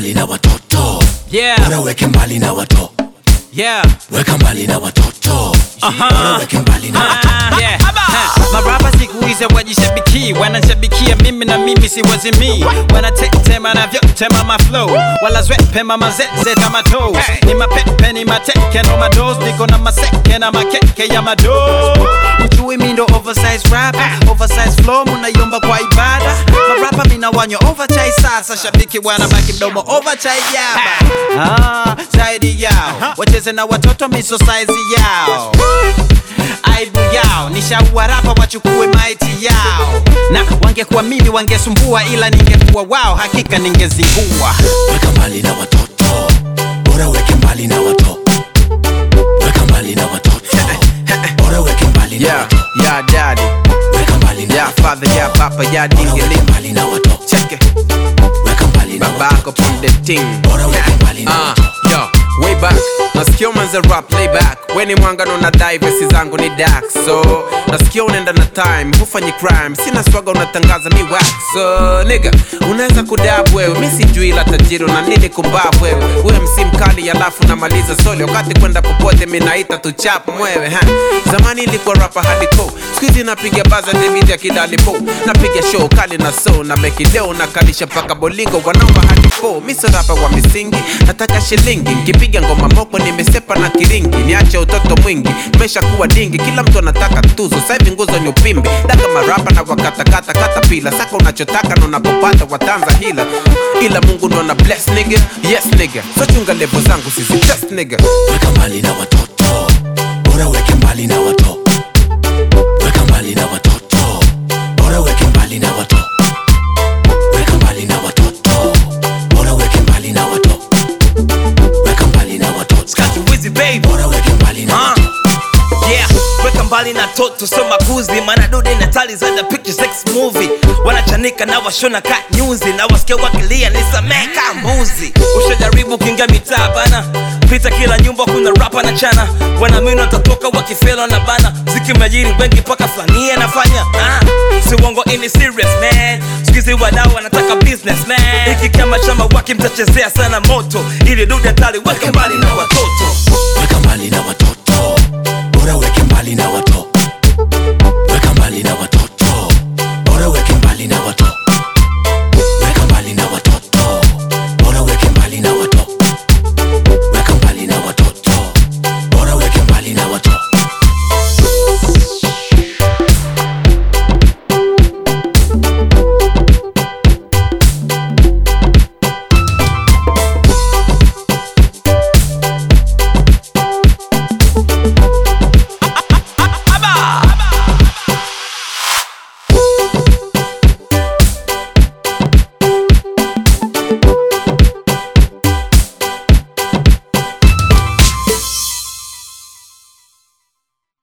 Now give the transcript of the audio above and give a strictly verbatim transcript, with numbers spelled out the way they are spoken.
mbali na watoto. Yeah. Bora weke mbali na watoto. Yeah. Weka mbali na watoto. Bora weke mbali na watoto. Yeah. Marapa siku hizi wajishabiki, wanashabikia mimi na mimi si wazimi. Wanatetema na vyote mama flow, wala zwepe mama zeze kama toes. Ni mapepe ni mateke no mados, niko na maseke na makeke ya mados. Ujui mindo oversize rap, oversize flow munayomba kwa ibada. Marapa mina wanyo overchai sasa, shabiki wanabaki mdomo overchai yaba. Ah, zaidi yao, wacheze na watoto miso size yao. Aibu yao, nishaua rapa wachukue maiti yao. Na wangekuwa mimi wangesumbua, ila ningekuwa wao hakika ningezingua. Weka mbali na watoto. Bora weke mbali na watoto. Weka mbali na watoto. Bora weke mbali na watoto. Yeah, daddy. Weka mbali na yeah, father, yeah, papa, yeah, dingy. Weka mbali na watoto. Check it. Weka mbali na watoto. Back up on the thing. Bora weke mbali na watoto. Uh, yo, way back. Nasikio manze rap playback. Weni mwangano na die vesi zangu ni dark. So, nasikio unenda na time, hufanyi crime. Sina swaga unatangaza mi wax. So, nigga, unaweza kudab wewe. Mi sijui la tajiri na nini kumbab wewe. Uwe msi mkali alafu na maliza soli. Wakati kwenda popote minaita tuchap mwewe ha. Zamani ilikuwa rapa hardcore. Squeezy napiga baza debit ya kidali po. Napiga show kali na so. Na meki leo na kalisha paka bolingo. Wanaomba hadi po. Miso rapa wa misingi. Nataka shilingi. Kipiga ngoma moko nimesepa na kiringi. Niache utoto mwingi. Mesha kuwa dingi. Kila mtu anataka tuzo. Saivi nguzo nyupimbi. Daka marapa na wakata kata kata pila. Saka unachotaka na unapopata watanza hila. Ila Mungu ndo na bless nigga. Yes nigga. So chunga levo zangu sisi test nigga. Weka mbali na watoto. Bora weke mbali na watoto. Weka mbali na watoto. Bora weke mbali na watoto. Weka mbali na watoto. Bora weke mbali na watoto. Weka mbali na watoto. Scotty Wizzy baby. Bora weke mbali na watoto. Yeah, weka mbali na toto so makuzi. Mana dude na tali za the picture sex movie. Wanachanika na washona ka nyuzi. Na wasikia wakilia nisameka mbuzi. Ushajaribu kinga mitaa bana. Pita kila nyumba kuna rapa na chana. Wanaamini watatoka wakifelo na bana. Ziki majiri wengi paka flania nafanya ah. Si wongo ini serious man. Sikizi wadau wanataka business man. Iki kama chama waki mtachezea sana moto. Ili dude tali weka mbali na watoto. Weka mbali na watoto. Bora weke mbali na watoto.